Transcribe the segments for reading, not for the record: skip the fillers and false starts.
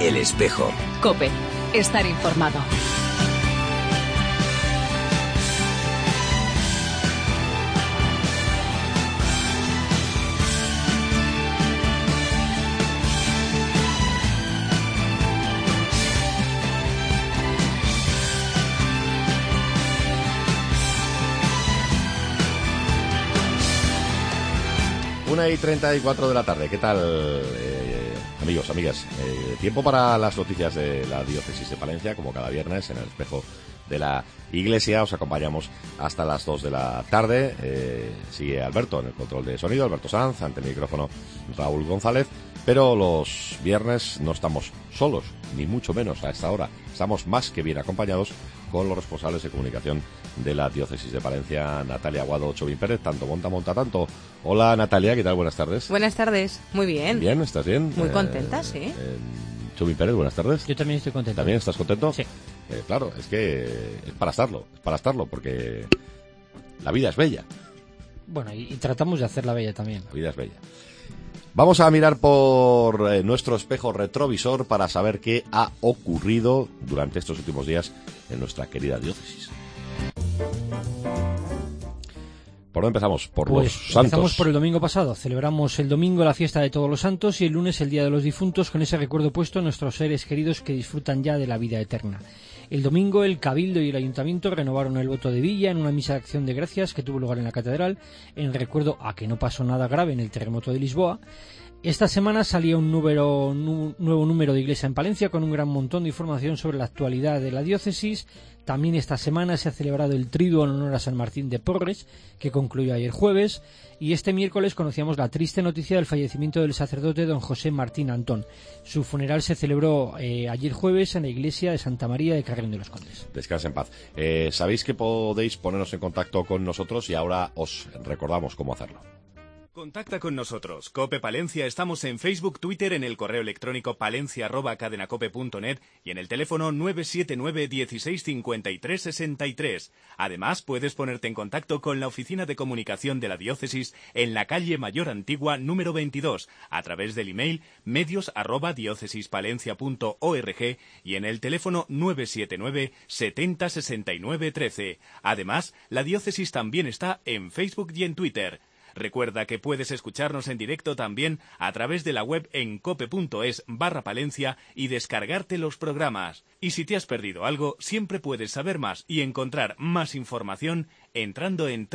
El Espejo. COPE. Estar informado. Una y 34 de la tarde. ¿Qué tal, amigos, amigas? Tiempo para las noticias de la Diócesis de Palencia, como cada viernes, en el Espejo de la Iglesia. Os acompañamos hasta las 2 de la tarde. Sigue Alberto en el control de sonido, Alberto Sanz, ante el micrófono Raúl González. Pero los viernes no estamos solos, ni mucho menos a esta hora. Estamos más que bien acompañados con los responsables de comunicación de la Diócesis de Palencia, Natalia Aguado, Chovín Pérez, tanto monta tanto. Hola Natalia, ¿qué tal? Buenas tardes. Buenas tardes, muy bien. Bien, ¿estás bien? Muy contenta, sí. Chovín Pérez, buenas tardes. Yo también estoy contento. ¿También estás contento? Sí. Claro, es que es para estarlo, porque la vida es bella. Bueno, y tratamos de hacerla bella también. La vida es bella. Vamos a mirar por nuestro espejo retrovisor para saber qué ha ocurrido durante estos últimos días en nuestra querida diócesis. ¿Por dónde empezamos? Por los santos. Empezamos por el domingo pasado. Celebramos el domingo la fiesta de Todos los Santos y el lunes el Día de los Difuntos, con ese recuerdo puesto a nuestros seres queridos que disfrutan ya de la vida eterna. El domingo el Cabildo y el Ayuntamiento renovaron el voto de Villa en una misa de acción de gracias que tuvo lugar en la Catedral, en recuerdo a que no pasó nada grave en el terremoto de Lisboa. Esta semana salía un nuevo número de Iglesia en Palencia con un gran montón de información sobre la actualidad de la diócesis. También esta semana se ha celebrado el Triduo en honor a San Martín de Porres, que concluyó ayer jueves, y este miércoles conocíamos la triste noticia del fallecimiento del sacerdote don José Martín Antón. Su funeral se celebró ayer jueves en la iglesia de Santa María de Carrión de los Condes. Descansa en paz. Sabéis que podéis poneros en contacto con nosotros y ahora os recordamos cómo hacerlo. Contacta con nosotros. COPE Palencia, estamos en Facebook, Twitter, en el correo electrónico palencia@cadenacope.net y en el teléfono 979 16 53 63. Además, puedes ponerte en contacto con la Oficina de Comunicación de la Diócesis en la calle Mayor Antigua número 22 a través del email medios@diocesispalencia.org y en el teléfono 979 70 69 13. Además, la Diócesis también está en Facebook y en Twitter. Recuerda que puedes escucharnos en directo también a través de la web en cope.es/Palencia y descargarte los programas. Y si te has perdido algo, siempre puedes saber más y encontrar más información entrando en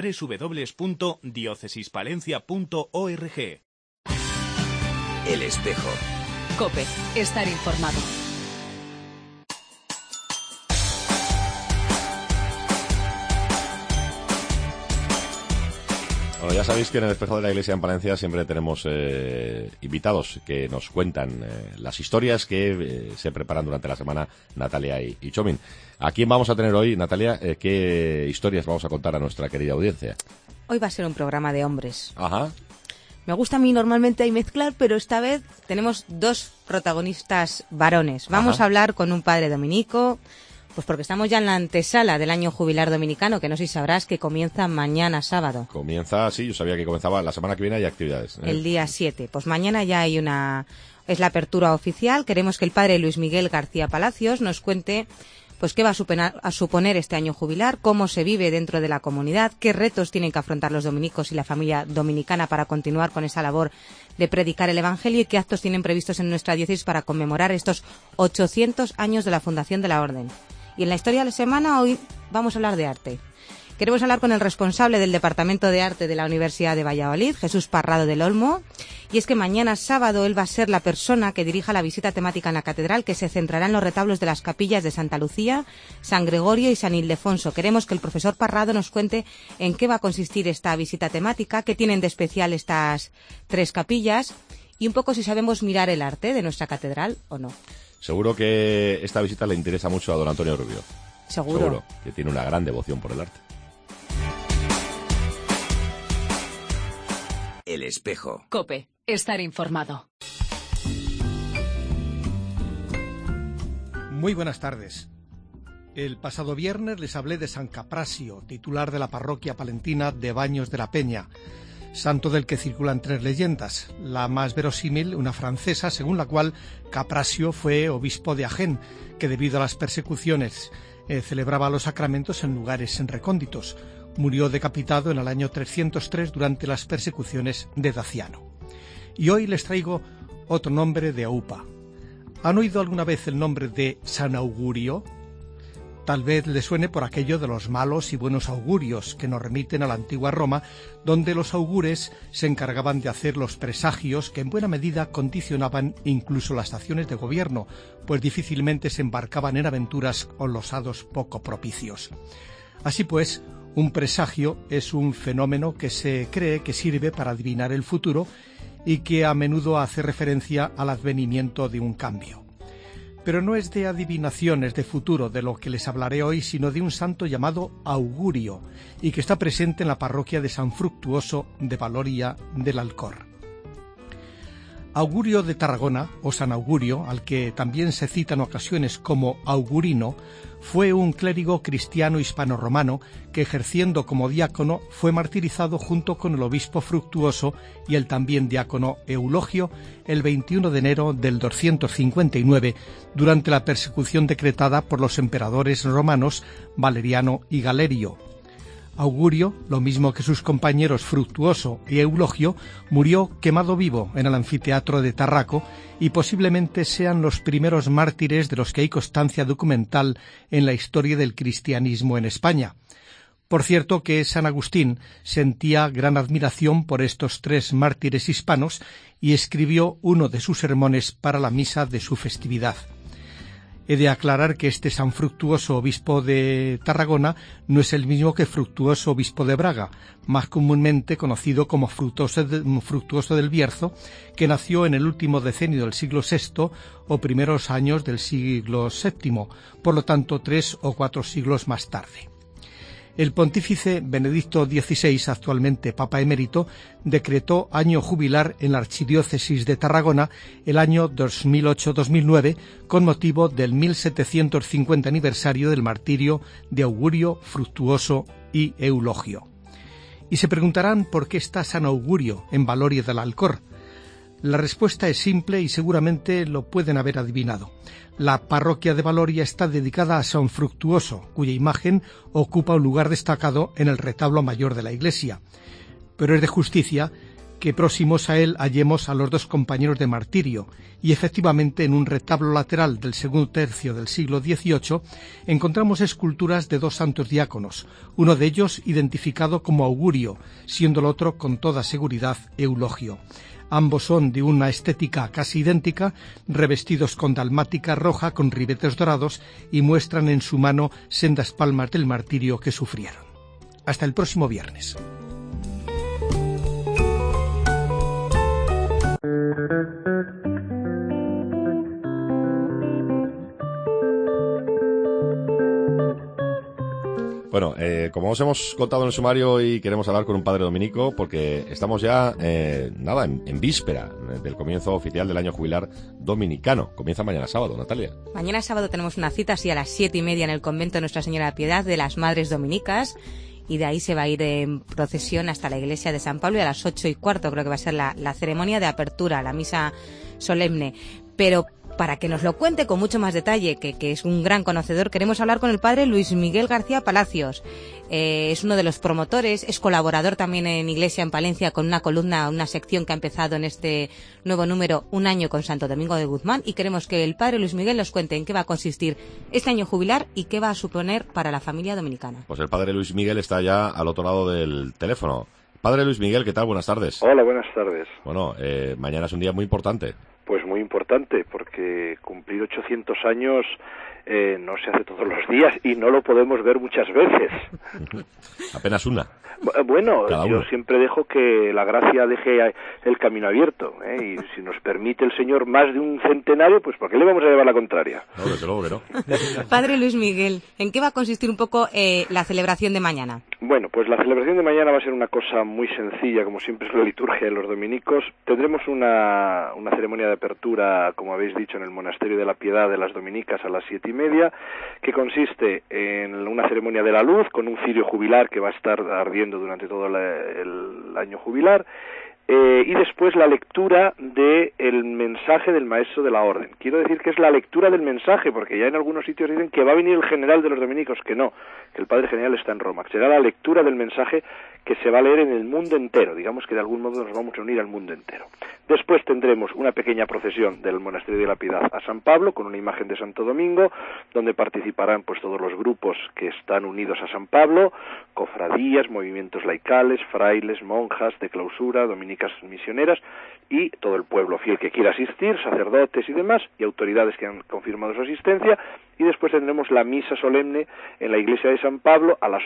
www.diocesispalencia.org. El Espejo. COPE. Estar informado. Bueno, ya sabéis que en el Espejo de la Iglesia en Palencia siempre tenemos invitados que nos cuentan las historias que se preparan durante la semana, Natalia y Chovín. ¿A quién vamos a tener hoy, Natalia? ¿Qué historias vamos a contar a nuestra querida audiencia? Hoy va a ser un programa de hombres. Ajá. Me gusta a mí normalmente ahí mezclar, pero esta vez tenemos dos protagonistas varones. Vamos a hablar con un padre dominico, pues porque estamos ya en la antesala del año jubilar dominicano, que no sé si sabrás que comienza mañana sábado. Comienza, sí, yo sabía que comenzaba la semana que viene, hay actividades. El día 7. Pues mañana ya hay es la apertura oficial. Queremos que el padre Luis Miguel García Palacios nos cuente pues qué va a suponer este año jubilar, cómo se vive dentro de la comunidad, qué retos tienen que afrontar los dominicos y la familia dominicana para continuar con esa labor de predicar el Evangelio y qué actos tienen previstos en nuestra diócesis para conmemorar estos 800 años de la fundación de la Orden. Y en la historia de la semana hoy vamos a hablar de arte. Queremos hablar con el responsable del Departamento de Arte de la Universidad de Valladolid, Jesús Parrado del Olmo. Y es que mañana sábado él va a ser la persona que dirija la visita temática en la catedral, que se centrará en los retablos de las capillas de Santa Lucía, San Gregorio y San Ildefonso. Queremos que el profesor Parrado nos cuente en qué va a consistir esta visita temática, qué tienen de especial estas tres capillas y un poco si sabemos mirar el arte de nuestra catedral o no. Seguro que esta visita le interesa mucho a don Antonio Rubio. Seguro, que tiene una gran devoción por el arte. El Espejo. COPE. Estar informado. Muy buenas tardes. El pasado viernes les hablé de San Caprasio, titular de la parroquia palentina de Baños de la Peña. santo del que circulan 3 leyendas. La más verosímil, una francesa, según la cual Caprasio fue obispo de Agen, que debido a las persecuciones celebraba los sacramentos en lugares recónditos. Murió decapitado en el año 303 durante las persecuciones de Daciano. Y hoy les traigo otro nombre de Aupa. ¿Han oído alguna vez el nombre de San Augurio? Tal vez le suene por aquello de los malos y buenos augurios que nos remiten a la antigua Roma, donde los augures se encargaban de hacer los presagios que en buena medida condicionaban incluso las acciones de gobierno, pues difícilmente se embarcaban en aventuras o los hados poco propicios. Así pues, un presagio es un fenómeno que se cree que sirve para adivinar el futuro y que a menudo hace referencia al advenimiento de un cambio. Pero no es de adivinaciones de futuro de lo que les hablaré hoy, sino de un santo llamado Augurio, y que está presente en la parroquia de San Fructuoso de Valoria del Alcor. Augurio de Tarragona, o San Augurio, al que también se cita en ocasiones como Augurino, fue un clérigo cristiano hispano-romano que, ejerciendo como diácono, fue martirizado junto con el obispo Fructuoso y el también diácono Eulogio el 21 de enero del 259 durante la persecución decretada por los emperadores romanos Valeriano y Galerio. Augurio, lo mismo que sus compañeros Fructuoso y Eulogio, murió quemado vivo en el anfiteatro de Tarraco y posiblemente sean los primeros mártires de los que hay constancia documental en la historia del cristianismo en España. Por cierto que San Agustín sentía gran admiración por estos 3 mártires hispanos y escribió uno de sus sermones para la misa de su festividad. He de aclarar que este San Fructuoso, obispo de Tarragona, no es el mismo que Fructuoso, obispo de Braga, más comúnmente conocido como Fructuoso del Bierzo, que nació en el último decenio del siglo VI o primeros años del siglo VII, por lo tanto 3 o 4 siglos más tarde. El pontífice Benedicto XVI, actualmente Papa Emérito, decretó año jubilar en la Archidiócesis de Tarragona el año 2008-2009 con motivo del 1750 aniversario del martirio de Augurio, Fructuoso y Eulogio. Y se preguntarán por qué está San Augurio en Valoria del Alcor. La respuesta es simple y seguramente lo pueden haber adivinado. La parroquia de Valoria está dedicada a San Fructuoso, cuya imagen ocupa un lugar destacado en el retablo mayor de la iglesia. Pero es de justicia que próximos a él hallemos a los 2 compañeros de martirio, y efectivamente en un retablo lateral del segundo tercio del siglo XVIII encontramos esculturas de 2 santos diáconos, uno de ellos identificado como Augurio, siendo el otro con toda seguridad Eulogio. Ambos son de una estética casi idéntica, revestidos con dalmática roja con ribetes dorados y muestran en su mano sendas palmas del martirio que sufrieron. Hasta el próximo viernes. Bueno, como os hemos contado en el sumario, hoy queremos hablar con un padre dominico porque estamos ya, en víspera del comienzo oficial del año jubilar dominicano. Comienza mañana sábado, Natalia. Mañana sábado tenemos una cita, así a las 7:30 en el convento de Nuestra Señora de la Piedad de las Madres Dominicas, y de ahí se va a ir en procesión hasta la iglesia de San Pablo, y a las 8:15 creo que va a ser la ceremonia de apertura, la misa solemne. Pero para que nos lo cuente con mucho más detalle, que es un gran conocedor, queremos hablar con el padre Luis Miguel García Palacios. Es uno de los promotores, es colaborador también en Iglesia en Palencia con una columna, una sección que ha empezado en este nuevo número, Un año con Santo Domingo de Guzmán, y queremos que el padre Luis Miguel nos cuente en qué va a consistir este año jubilar y qué va a suponer para la familia dominicana. Pues el padre Luis Miguel está ya al otro lado del teléfono. Padre Luis Miguel, ¿qué tal? Buenas tardes. Hola, buenas tardes. Bueno, mañana es un día muy importante. Pues muy importante, porque cumplir 800 años no se hace todos los días y no lo podemos ver muchas veces. Apenas una. Bueno, yo siempre dejo que la gracia deje el camino abierto, y si nos permite el Señor más de un centenario, pues ¿por qué le vamos a llevar la contraria? No, desde luego que no. Padre Luis Miguel, ¿en qué va a consistir un poco la celebración de mañana? Bueno, pues la celebración de mañana va a ser una cosa muy sencilla, como siempre es la liturgia de los dominicos. Tendremos una ceremonia de apertura lectura, como habéis dicho, en el Monasterio de la Piedad de las Dominicas a las 7:30, que consiste en una ceremonia de la luz con un cirio jubilar que va a estar ardiendo durante todo el año jubilar, y después la lectura del mensaje del maestro de la orden. Quiero decir que es la lectura del mensaje, porque ya en algunos sitios dicen que va a venir el general de los dominicos, que no, que el padre general está en Roma. Será la lectura del mensaje que se va a leer en el mundo entero, digamos que de algún modo nos vamos a unir al mundo entero. Después tendremos una pequeña procesión del Monasterio de la Piedad a San Pablo, con una imagen de Santo Domingo, donde participarán pues todos los grupos que están unidos a San Pablo, cofradías, movimientos laicales, frailes, monjas de clausura, dominicas misioneras, y todo el pueblo fiel que quiera asistir, sacerdotes y demás, y autoridades que han confirmado su asistencia, y después tendremos la misa solemne en la iglesia de San Pablo a las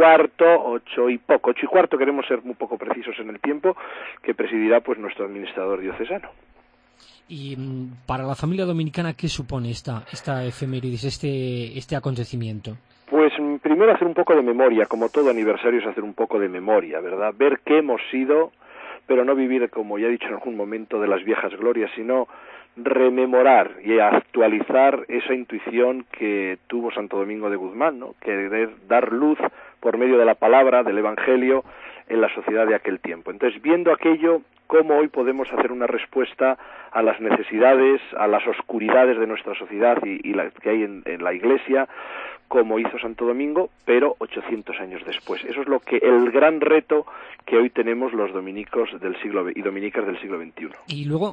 8:15, queremos ser muy poco precisos en el tiempo, que presidirá pues nuestro administrador diocesano. Y para la familia dominicana, ¿qué supone esta efemérides, este acontecimiento? Pues primero hacer un poco de memoria, como todo aniversario es hacer un poco de memoria, ¿verdad? Ver qué hemos sido, pero no vivir, como ya he dicho en algún momento, de las viejas glorias, sino rememorar y actualizar esa intuición que tuvo Santo Domingo de Guzmán, ¿no? Querer dar luz por medio de la palabra, del Evangelio, en la sociedad de aquel tiempo. Entonces, viendo aquello, cómo hoy podemos hacer una respuesta a las necesidades, a las oscuridades de nuestra sociedad y la que hay en la Iglesia, como hizo Santo Domingo, pero 800 años después. Eso es el gran reto que hoy tenemos los dominicos y dominicas del siglo XXI. Y luego,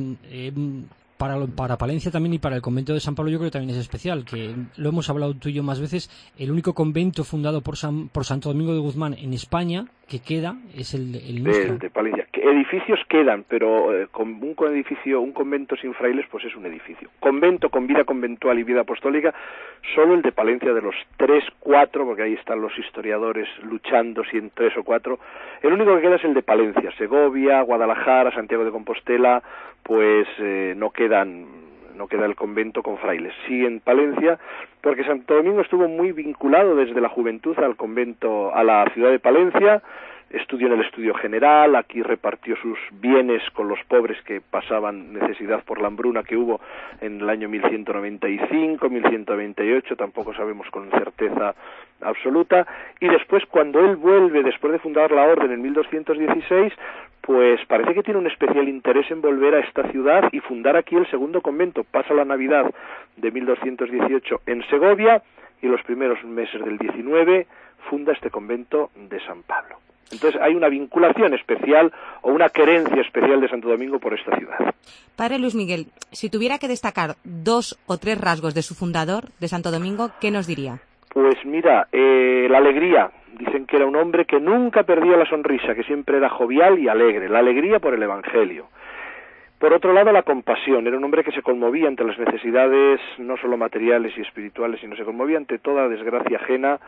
para Palencia también y para el convento de San Pablo, yo creo que también es especial, que lo hemos hablado tú y yo más veces, el único convento fundado por Santo Domingo de Guzmán en España que queda es el nuestro. De Palencia. Edificios quedan, pero con un convento sin frailes, pues es un edificio. Convento con vida conventual y vida apostólica, solo el de Palencia, de los 3, 4, porque ahí están los historiadores luchando si en 3 o 4, el único que queda es el de Palencia. Segovia, Guadalajara, Santiago de Compostela, pues no queda el convento con frailes. Sí en Palencia, porque Santo Domingo estuvo muy vinculado desde la juventud al convento, a la ciudad de Palencia, estudió en el Estudio General, aquí repartió sus bienes con los pobres que pasaban necesidad por la hambruna que hubo en el año 1195, 1198, tampoco sabemos con certeza absoluta, y después cuando él vuelve, después de fundar la orden en 1216, pues parece que tiene un especial interés en volver a esta ciudad y fundar aquí el segundo convento. Pasa la Navidad de 1218 en Segovia y los primeros meses del 19 funda este convento de San Pablo. Entonces hay una vinculación especial o una querencia especial de Santo Domingo por esta ciudad. Padre Luis Miguel, si tuviera que destacar 2 o 3 rasgos de su fundador, de Santo Domingo, ¿qué nos diría? Pues mira, la alegría. Dicen que era un hombre que nunca perdía la sonrisa, que siempre era jovial y alegre. La alegría por el Evangelio. Por otro lado, la compasión. Era un hombre que se conmovía ante las necesidades, no solo materiales y espirituales, sino se conmovía ante toda desgracia ajena,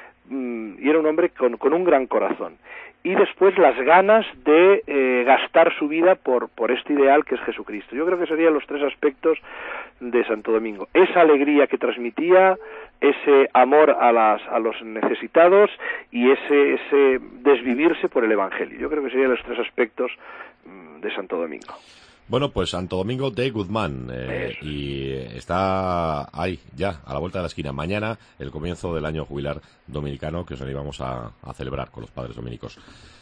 y era un hombre con un gran corazón. Y después las ganas de gastar su vida por este ideal que es Jesucristo. Yo creo que serían los 3 aspectos de Santo Domingo. Esa alegría que transmitía, ese amor a los necesitados y ese desvivirse por el Evangelio. Yo creo que serían los 3 aspectos de Santo Domingo. Bueno, pues Santo Domingo de Guzmán, y está ahí, ya, a la vuelta de la esquina. Mañana, el comienzo del año jubilar dominicano, que os íbamos a celebrar con los padres dominicos.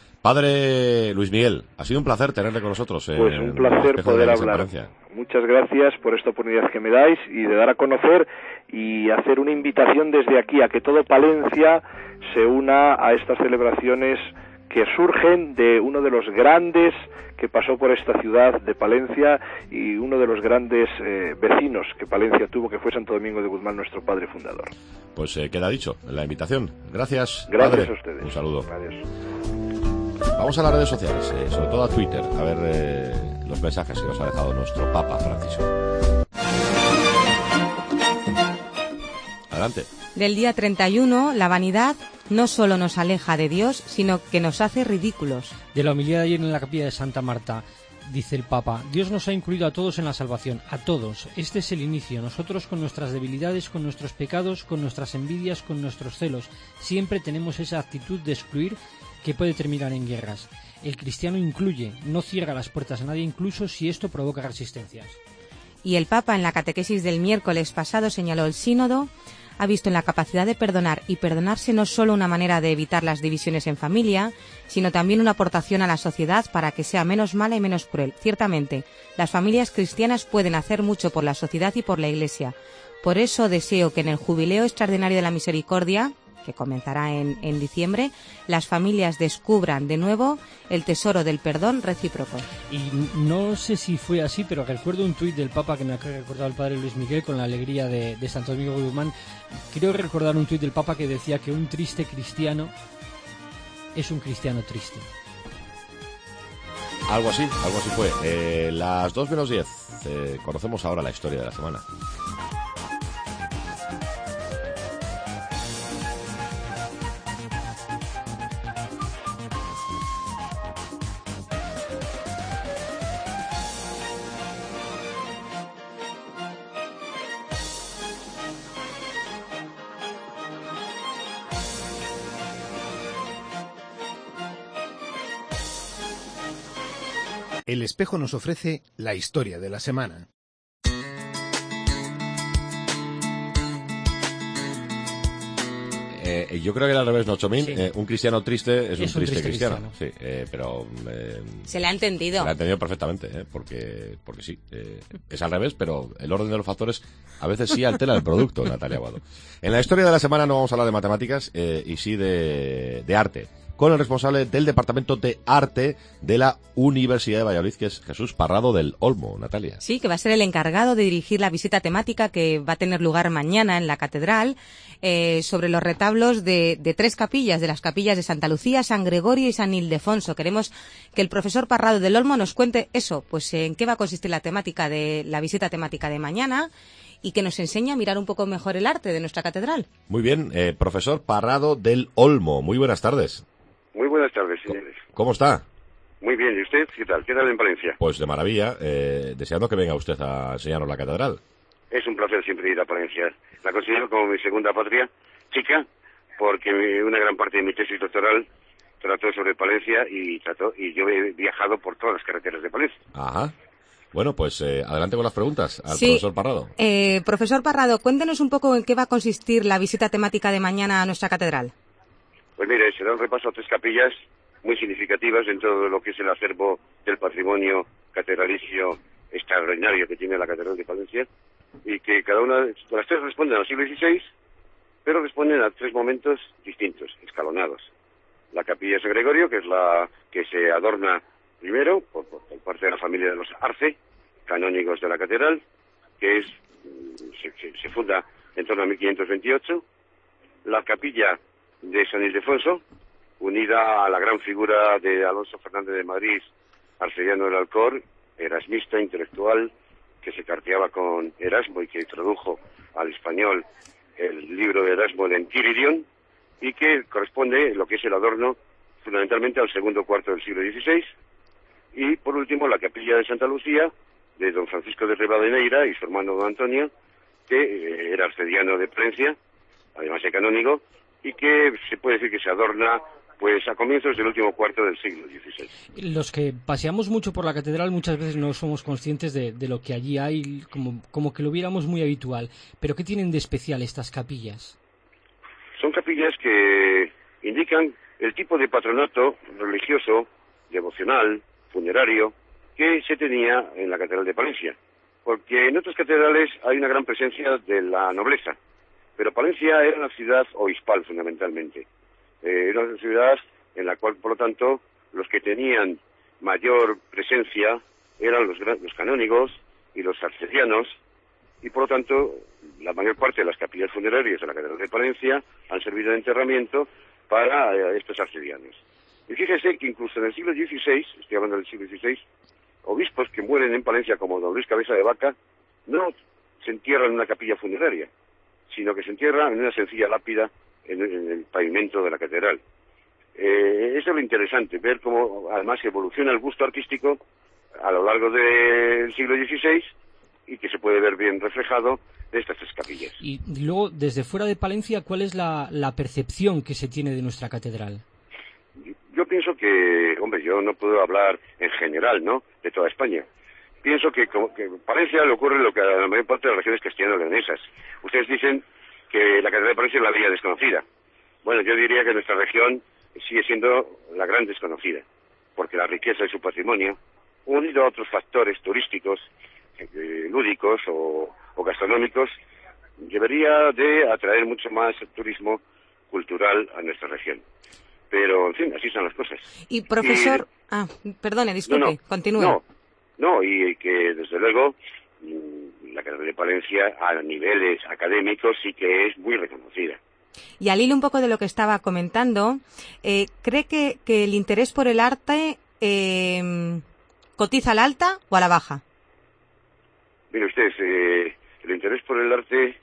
Padre Luis Miguel, ha sido un placer tenerle con nosotros. Pues un placer poder hablar. Muchas gracias por esta oportunidad que me dais y de dar a conocer y hacer una invitación desde aquí a que todo Palencia se una a estas celebraciones que surgen de uno de los grandes que pasó por esta ciudad de Palencia y uno de los grandes vecinos que Palencia tuvo, que fue Santo Domingo de Guzmán, nuestro padre fundador. Pues queda dicho la invitación. Gracias, Gracias padre. A ustedes. Un saludo. Adiós. Vamos a las redes sociales, sobre todo a Twitter, a ver los mensajes que nos ha dejado nuestro Papa Francisco. Adelante. Del día 31, la vanidad no solo nos aleja de Dios, sino que nos hace ridículos. De la homilía de ayer en la capilla de Santa Marta, dice el Papa: Dios nos ha incluido a todos en la salvación, a todos. Este es el inicio. Nosotros, con nuestras debilidades, con nuestros pecados, con nuestras envidias, con nuestros celos, siempre tenemos esa actitud de excluir que puede terminar en guerras. El cristiano incluye, no cierra las puertas a nadie, incluso si esto provoca resistencias. Y el Papa, en la catequesis del miércoles pasado, señaló: el sínodo ha visto en la capacidad de perdonar y perdonarse no solo una manera de evitar las divisiones en familia, sino también una aportación a la sociedad para que sea menos mala y menos cruel. Ciertamente, las familias cristianas pueden hacer mucho por la sociedad y por la Iglesia. Por eso deseo que en el Jubileo Extraordinario de la Misericordia, que comenzará en diciembre, las familias descubran de nuevo el tesoro del perdón recíproco. Y no sé si fue así, pero recuerdo un tuit del Papa que me ha recordado el padre Luis Miguel con la alegría de Santo Domingo Guzmán. Creo recordar un tuit del Papa que decía que un triste cristiano es un cristiano triste. Algo así fue. Las 2 menos 10. Conocemos ahora la historia de la semana. El espejo nos ofrece la historia de la semana. Yo creo que era al revés, ¿no, Chomín? Sí. Un cristiano triste es un triste cristiano. Sí, pero... Se le ha entendido. Se le ha entendido perfectamente, porque sí. Es al revés, pero el orden de los factores a veces sí altera el producto, Natalia Aguado. En la historia de la semana no vamos a hablar de matemáticas, y sí de arte, con el responsable del Departamento de Arte de la Universidad de Valladolid, que es Jesús Parrado del Olmo. Natalia. Sí, que va a ser el encargado de dirigir la visita temática que va a tener lugar mañana en la catedral, sobre los retablos de 3 capillas, de las capillas de Santa Lucía, San Gregorio y San Ildefonso. Queremos que el profesor Parrado del Olmo nos cuente eso, pues en qué va a consistir la temática de la visita temática de mañana, y que nos enseñe a mirar un poco mejor el arte de nuestra catedral. Muy bien, profesor Parrado del Olmo, muy buenas tardes. Muy buenas tardes, señores. ¿Cómo está? Muy bien, ¿y usted qué tal? ¿Qué tal en Palencia? Pues de maravilla, deseando que venga usted a enseñarnos la catedral. Es un placer siempre ir a Palencia. La considero como mi segunda patria, chica, porque una gran parte de mi tesis doctoral trató sobre Palencia y yo he viajado por todas las carreteras de Palencia. Ajá. Bueno, pues adelante con las preguntas al profesor Parrado. Profesor Parrado, cuéntenos un poco en qué va a consistir la visita temática de mañana a nuestra catedral. Pues mire, se da un repaso a 3 capillas muy significativas dentro de lo que es el acervo del patrimonio catedralicio extraordinario que tiene la Catedral de Palencia, y que cada una de las 3 responden al siglo XVI, pero responden a 3 momentos distintos, escalonados. La capilla de San Gregorio, que es la que se adorna primero por parte de la familia de los Arce, canónigos de la catedral, que se funda en torno a 1528. La capilla de San Ildefonso, unida a la gran figura de Alonso Fernández de Madrid, arcediano del Alcor, erasmista, intelectual, que se carteaba con Erasmo y que tradujo al español el libro de Erasmo de Enquiridion, y que corresponde lo que es el adorno fundamentalmente al segundo cuarto del siglo XVI. Y por último la capilla de Santa Lucía, de don Francisco de Rivadeneira y su hermano don Antonio, que era arcediano de Palencia, además de canónigo, y que se puede decir que se adorna pues a comienzos del último cuarto del siglo XVI. Los que paseamos mucho por la catedral muchas veces no somos conscientes de lo que allí hay, como que lo viéramos muy habitual. ¿Pero qué tienen de especial estas capillas? Son capillas que indican el tipo de patronato religioso, devocional, funerario, que se tenía en la Catedral de Palencia. Porque en otras catedrales hay una gran presencia de la nobleza, pero Palencia era una ciudad obispal fundamentalmente. Era una ciudad en la cual, por lo tanto, los que tenían mayor presencia eran los canónigos y los arcedianos, y por lo tanto, la mayor parte de las capillas funerarias de la Catedral de Palencia han servido de enterramiento para estos arcedianos. Y fíjese que incluso en el siglo XVI, estoy hablando del siglo XVI, obispos que mueren en Palencia, como don Luis Cabeza de Vaca, no se entierran en una capilla funeraria, sino que se entierran en una sencilla lápida en el pavimento de la catedral. Eso es lo interesante, ver cómo además evoluciona el gusto artístico a lo largo del siglo XVI y que se puede ver bien reflejado de estas 3 capillas. Y luego, desde fuera de Palencia, ¿cuál es la percepción que se tiene de nuestra catedral? Yo pienso que, hombre, yo no puedo hablar en general, ¿no?, de toda España, pienso que Palencia le ocurre lo que a la mayor parte de las regiones castellano-leonesas. Ustedes dicen que la Catedral de Palencia es la villa desconocida. Bueno, yo diría que nuestra región sigue siendo la gran desconocida, porque la riqueza de su patrimonio, unido a otros factores turísticos, lúdicos o gastronómicos, debería de atraer mucho más turismo cultural a nuestra región. Pero, en fin, así son las cosas. Y, profesor... perdone, disculpe, continúe. No, y que, desde luego, la Catedral de Palencia, a niveles académicos, sí que es muy reconocida. Y al hilo un poco de lo que estaba comentando, ¿cree que el interés por el arte cotiza a la alta o a la baja? Mire usted, el interés por el arte,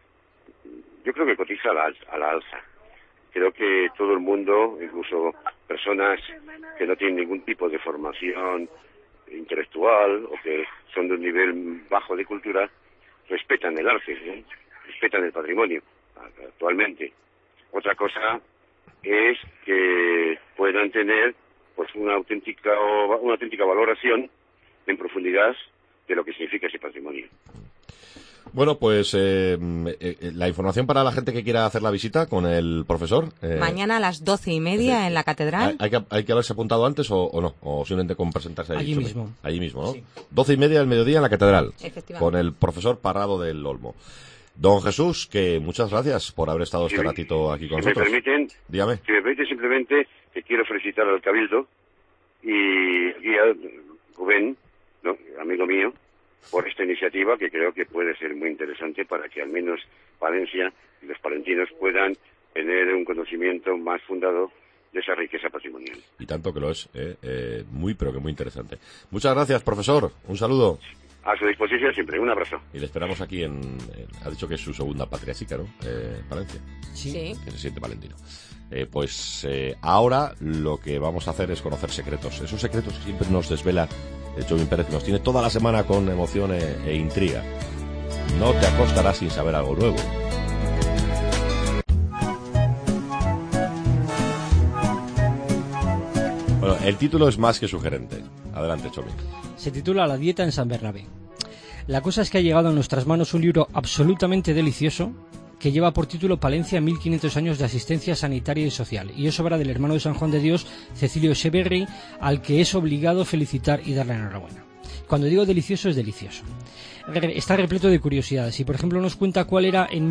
yo creo que cotiza a la alza. Creo que todo el mundo, incluso personas que no tienen ningún tipo de formación intelectual o que son de un nivel bajo de cultura, respetan el arte, respetan el patrimonio actualmente. Otra cosa es que puedan tener pues una auténtica valoración en profundidad de lo que significa ese patrimonio. Bueno, pues la información para la gente que quiera hacer la visita con el profesor. Mañana a las 12:30 en la catedral. ¿Hay que haberse apuntado antes o no? ¿O simplemente con presentarse ahí? Allí mismo. Allí mismo, ¿no? Sí. 12:30 del mediodía en la catedral. Efectivamente. Con el profesor Parrado del Olmo. Don Jesús, que muchas gracias por haber estado este ratito aquí con nosotros. Dígame. Si me permiten simplemente que quiero felicitar al Cabildo y a Rubén, amigo mío, por esta iniciativa que creo que puede ser muy interesante para que al menos Palencia y los palentinos puedan tener un conocimiento más fundado de esa riqueza patrimonial. Y tanto que lo es, muy pero que muy interesante. Muchas gracias, profesor. Un saludo. A su disposición siempre. Un abrazo. Y le esperamos aquí ha dicho que es su segunda patria chica, ¿no? Valencia. Sí. Que se siente palentino. Ahora lo que vamos a hacer es conocer secretos. Esos secretos que siempre nos desvela Jovín Pérez, nos tiene toda la semana con emoción e intriga. No te acostarás sin saber algo nuevo. Bueno, el título es más que sugerente. Adelante, Jovín. Se titula La dieta en San Bernabé. La cosa es que ha llegado a nuestras manos un libro absolutamente delicioso que lleva por título Palencia 1500 años de asistencia sanitaria y social, y es obra del hermano de San Juan de Dios, Cecilio Echeverri, al que es obligado felicitar y darle enhorabuena. Cuando digo delicioso, es delicioso. Está repleto de curiosidades y, por ejemplo, nos cuenta cuál era en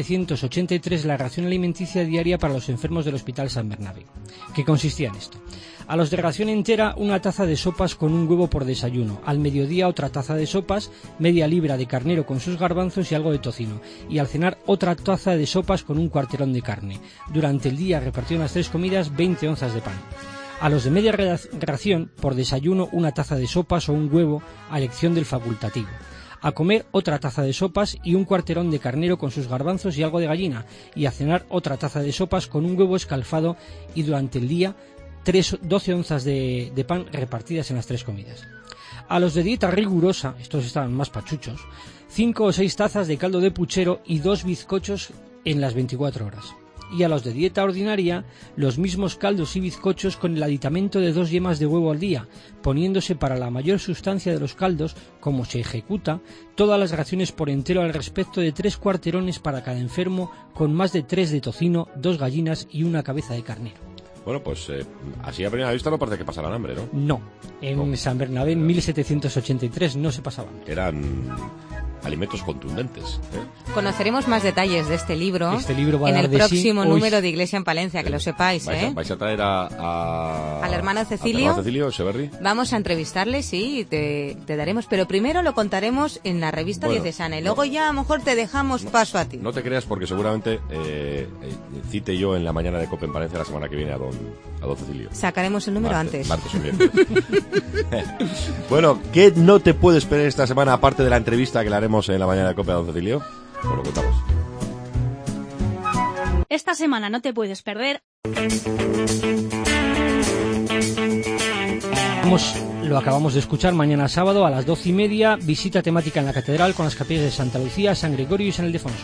1783 la ración alimenticia diaria para los enfermos del Hospital San Bernabé, que consistía en esto: a los de ración entera, una taza de sopas con un huevo por desayuno, al mediodía otra taza de sopas, media libra de carnero con sus garbanzos y algo de tocino, y al cenar otra taza de sopas con un cuarterón de carne. Durante el día, repartido en las 3 comidas, 20 onzas de pan. A los de media ración, por desayuno, una taza de sopas o un huevo a elección del facultativo. A comer otra taza de sopas y un cuarterón de carnero con sus garbanzos y algo de gallina, y a cenar otra taza de sopas con un huevo escalfado, y durante el día 12 onzas de pan repartidas en las 3 comidas. A los de dieta rigurosa, estos estaban más pachuchos, 5 o 6 tazas de caldo de puchero y 2 bizcochos en las 24 horas. Y a los de dieta ordinaria, los mismos caldos y bizcochos con el aditamento de 2 yemas de huevo al día, poniéndose para la mayor sustancia de los caldos, como se ejecuta, todas las raciones por entero al respecto de 3 cuarterones para cada enfermo, con más de 3 de tocino, 2 gallinas y una cabeza de carnero. Bueno, pues así a primera vista no parece que pasaran hambre, ¿no? No, en San Bernabé en 1783 no se pasaban. Eran alimentos contundentes. Conoceremos más detalles de este libro, va en a el dar de próximo sí. número de Iglesia en Palencia, que lo sepáis. Vais a traer al hermano Cecilio. Echeverri. Vamos a entrevistarle, sí, y te daremos, pero primero lo contaremos en la revista diocesana y luego ya a lo mejor te dejamos paso a ti. No te creas, porque seguramente cite yo en la mañana de COPE en Palencia la semana que viene a don Cecilio. Sacaremos el número antes. Martes o miércoles. Bueno, ¿qué no te puedes perder esta semana, aparte de la entrevista que le haremos en la mañana de COPE a don Cecilio? Pues lo contamos. Esta semana no te puedes perder. Lo acabamos de escuchar. Mañana sábado a las 12:30, visita temática en la catedral con las capillas de Santa Lucía, San Gregorio y San Ildefonso.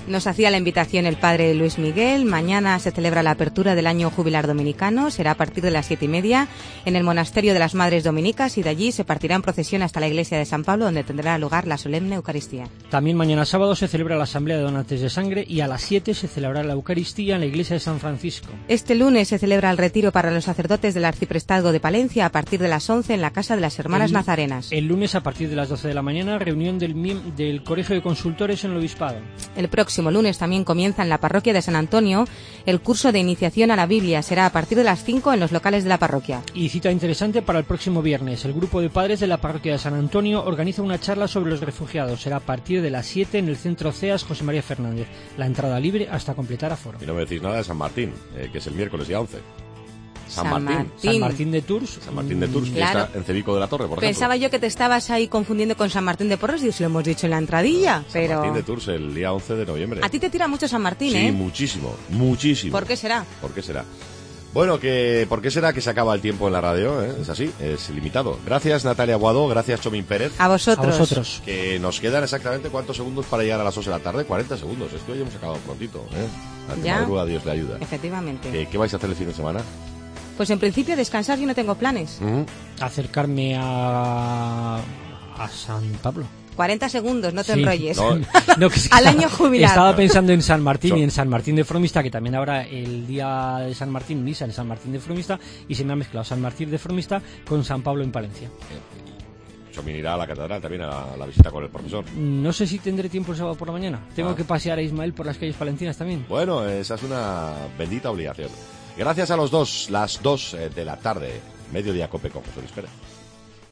Nos hacía la invitación el padre Luis Miguel. Mañana se celebra la apertura del año jubilar dominicano. Será a partir de las 7:30 en el Monasterio de las Madres Dominicas y de allí se partirá en procesión hasta la iglesia de San Pablo, donde tendrá lugar la solemne Eucaristía. También mañana sábado se celebra la Asamblea de Donantes de Sangre y a las 7 se celebrará la Eucaristía en la iglesia de San Francisco. Este lunes se celebra el retiro para los sacerdotes del Arciprestazgo de Palencia a partir de las 11 en la Casa de las Hermanas Nazarenas. El lunes a partir de las 12 de la mañana, reunión del Colegio de Consultores en el Obispado. El próximo lunes también comienza en la parroquia de San Antonio el curso de iniciación a la Biblia. Será a partir de las 5 en los locales de la parroquia. Y cita interesante para el próximo viernes. El grupo de padres de la parroquia de San Antonio organiza una charla sobre los refugiados. Será a partir de las 7 en el Centro CEAS José María Fernández. La entrada libre hasta completar aforo. Y no me decís nada de San Martín, que es el miércoles día 11. San Martín. San Martín de Tours. San Martín de Tours, que claro. está en Cebico de la Torre, por ejemplo. Pensaba yo que te estabas ahí confundiendo con San Martín de Porres y os lo hemos dicho en la entradilla, pero... San Martín de Tours el día 11 de noviembre. A ti te tira mucho San Martín, Sí, muchísimo. ¿Por qué será? ¿Por qué será? Bueno, ¿por qué será que se acaba el tiempo en la radio? Es así, es limitado. Gracias, Natalia Boadó, gracias, Chomín Pérez. A vosotros. Que nos quedan exactamente ¿cuántos segundos para llegar a las 2 de la tarde? 40 segundos. Es que hoy hemos acabado prontito, ¿eh? A que Ya. madruga Dios le ayuda. Efectivamente. ¿Qué vais a hacer el fin de semana? Pues en principio descansar, yo no tengo planes. Acercarme a San Pablo. 40 segundos, no te Sí. enrolles. No, que es que Al año jubilar. Estaba pensando en San Martín y en San Martín de Fromista, que también habrá el día de San Martín, misa en San Martín de Fromista, y se me ha mezclado San Martín de Fromista con San Pablo en Palencia. Chomín irá a la catedral también a la visita con el profesor. No sé si tendré tiempo el sábado por la mañana. Tengo que pasear a Ismael por las calles palentinas también. Bueno, esa es una bendita obligación. Gracias a los dos, las 2 de la tarde, Mediodía Cope con José Luis Pérez.